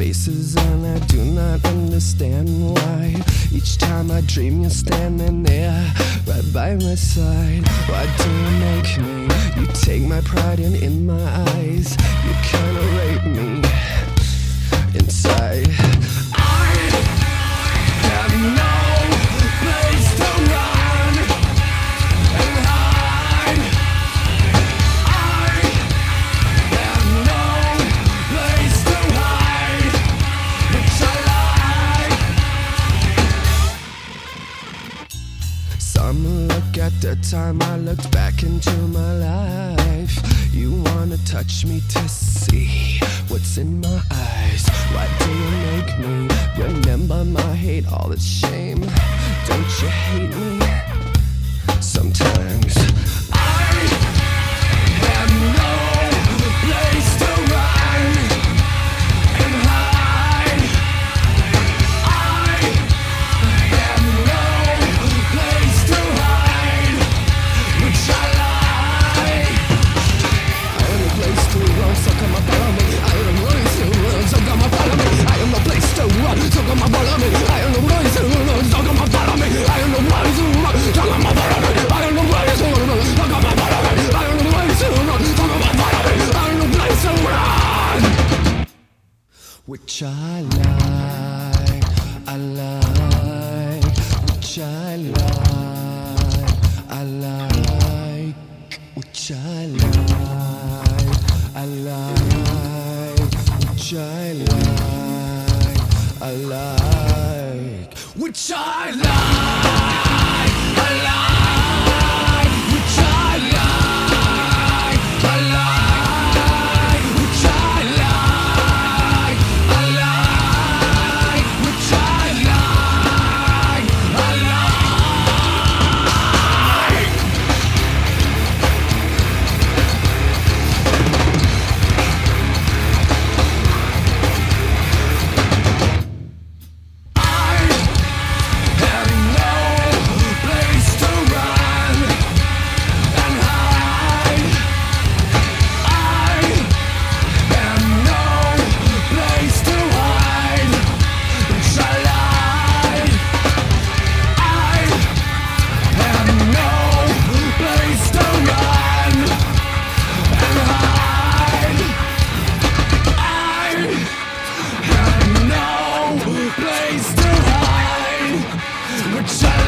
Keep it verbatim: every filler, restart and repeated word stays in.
faces and I do not understand why. Each time I dream you're standing there, right by my side. Why do you make me? You take my pride and in my eyes you kinda rape me inside. I have no place to run and hide. I have no place to hide, which I like. Some look at the time I looked back into my life. You wanna touch me to see what's in my eyes. Why do you make me remember my hate, all its shame? Don't you hate me? Sometimes I have no place to run and hide. I have no place to hide, which I like. I have no place to run, so come and follow me. I have no place to run, so come and follow me. I have no place to run, so come and follow me. I have no place to run, so come and follow me. I have no place to run, so come and follow me. I have no place to run, so come and follow me. I have no place to run, so come and follow me. I have no place to run, which I like, I like, which I like, I like, which I like, I like, which I like, I like, which I like, I like, which I like, I like, which I like, I like, which I like, I like. Place to hide, which I